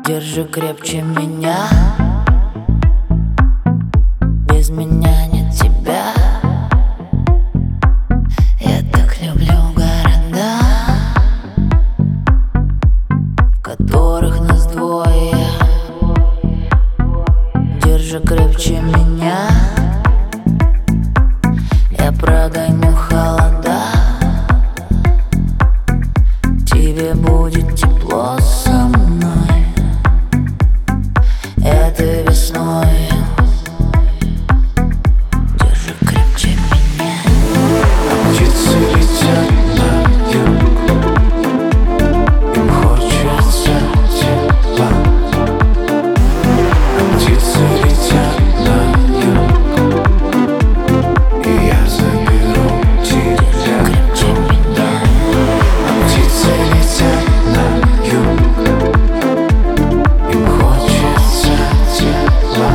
Держи крепче меня, без меня нет тебя. Я так люблю города, в которых нас двое. Держи крепче меня, я прогоню холода. Тебе будет тепло со мной этой весной. Держи крепче меня. Птицы летят на юг, им хочется тепла. Птицы летят на юг, и я заберу тебя туда. Птицы летят на юг, им хочется тепла.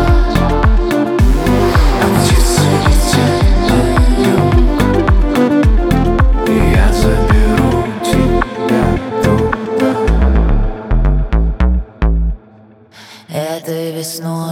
Птицы летят на юг, и я заберу тебя туда. Этой весной.